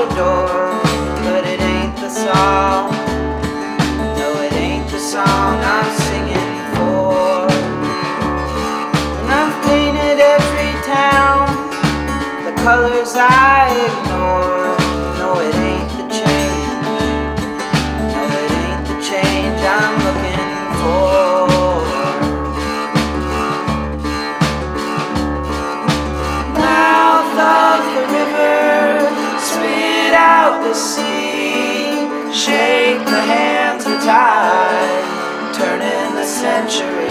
door, but it ain't the song. No, it ain't the song I'm singing for. And I've painted every town the colors I ignore. No, it ain't the change. No, it ain't the change I'm looking for. Mouth of the river, spit out the sea, shake the hands of tide, turning the century.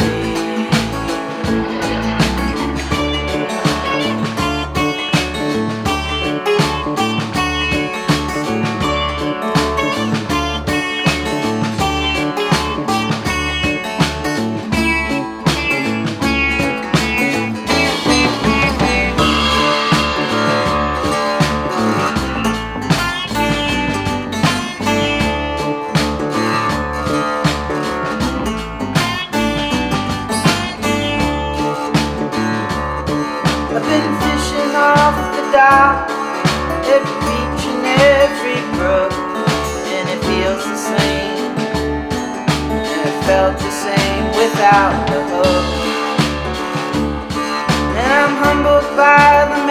I've been fishing off the dock, every beach and every brook, and it feels the same, and it felt the same without the hook. And I'm humbled by the